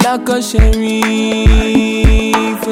like a sheriff.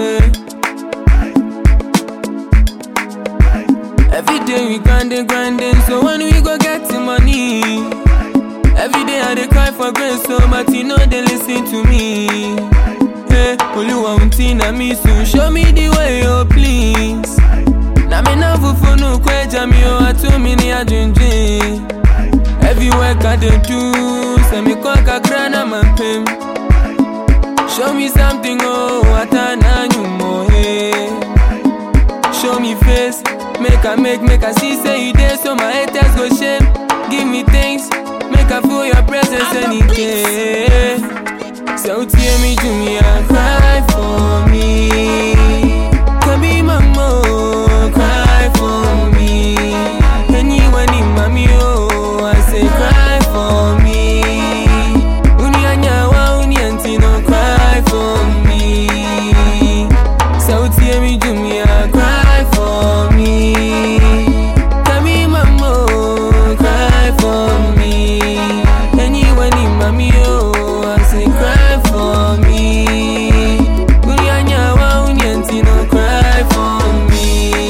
Every day we grinding, so when we go get the money. Every day I dey cry for grace, so but you know they listen to me. Hey, Oluwa untina me soon, show me the way, oh please. Na me na fufu no kweja mi o atumi ni adwendwen. Every work I dey do, say me kwa kakra na mampem. Show me something, oh, atana nyumo, hey. Show me face, make I see say you there, so my haters go shame. Give me things, make I feel your presence any day. So tear me to me and cry for me. Can be mama, cry for me. Anyone in mommy, oh, I say cry for me. Unyanyawa, unyantino, cry for me. So tear me to me and cry for me. Can be mama, cry for me. Anyone in mommy, oh, I say cry for me. Unyanyawa, unyantino, cry for me.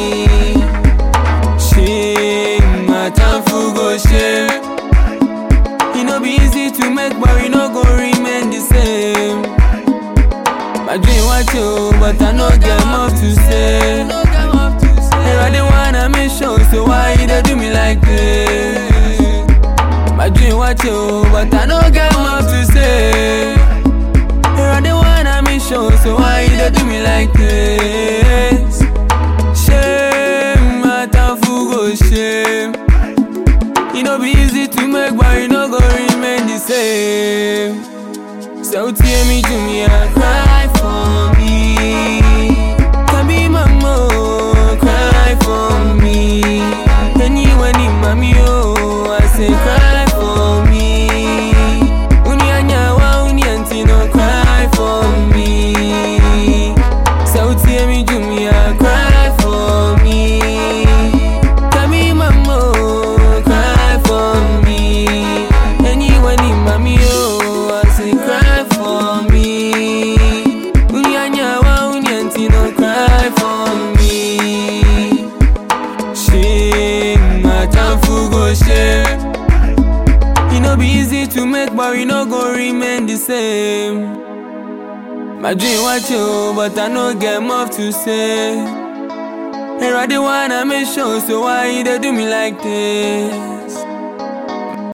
Shame, my time for go shame. It no be easy to make, but we no go remain the same. My dream was you, but I no get much to say. And I didn't wanna make sure, so why you dey do me like this? My dream was you, but I no get much to say. And I didn't wanna make sure, so why you dey do me like this? Shame, my time for go shame. It no be easy to make, but you no go remain the same. So tear me to me and cry for me. Can be mama, cry for me. Anyone in mommy, oh, I say cry for me. Unyanyawa, unyantino, cry for me. So tear me to me and cry for me. Can be mama, cry for me. Anyone in mommy, oh, I say cry for me. Unyanyawa, unyantino, cry for me. Shame, my time for go shame. It no be easy to make, but we no go remain the same. My dream was you, but I no get much to say. And I didn't wanna make sure, so why you dey do me like this?